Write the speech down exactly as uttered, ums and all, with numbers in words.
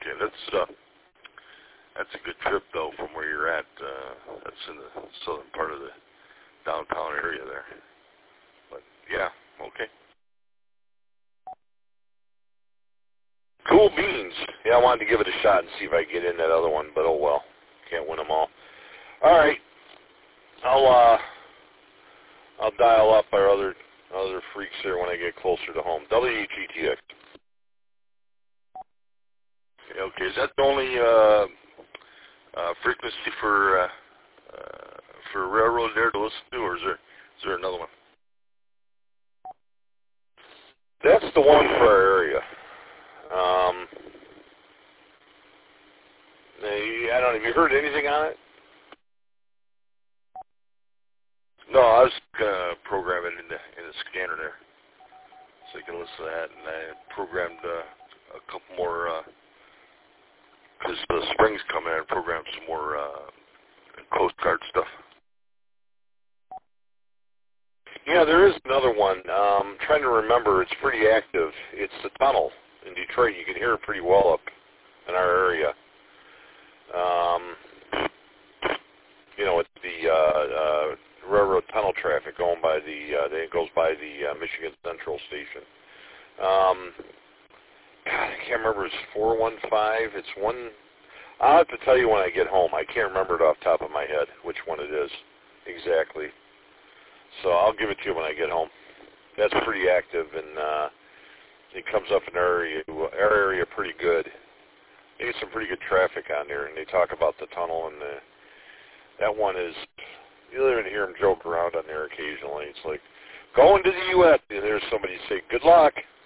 Okay, that's uh, that's a good trip though from where you're at. Uh, that's in the southern part of the downtown area there. But yeah, okay. Cool beans. Yeah, I wanted to give it a shot and see if I get in that other one, but oh well, can't win them all. All right, I'll uh, I'll dial up our other other freaks here when I get closer to home. W H E T X. Okay, is that the only uh, uh, frequency for uh, uh, for railroad there to listen to, or is there is there another one? That's the one for our area. Um, I don't know. Have you heard anything on it? No, I was gonna program it in the in the scanner there, so you can listen to that. And I programmed uh, a couple more because the spring's coming. I programmed some more uh, Coast Guard stuff. Yeah, there is another one. Um, I'm trying to remember. It's pretty active. It's the tunnel in Detroit. You can hear it pretty well up in our area. Um, you know, it's the uh, uh, railroad tunnel traffic going by the. Uh, it goes by the uh, Michigan Central Station. Um, God, I can't remember. It's four one five. It's one. I'll have to tell you when I get home. I can't remember it off the top of my head which one it is exactly. So I'll give it to you when I get home. That's pretty active, and uh, it comes up in our area, our area pretty good. They get some pretty good traffic on there, and they talk about the tunnel, and the, that one is, you'll even hear them joke around on there occasionally. It's like, going to the U S, and there's somebody say, good luck.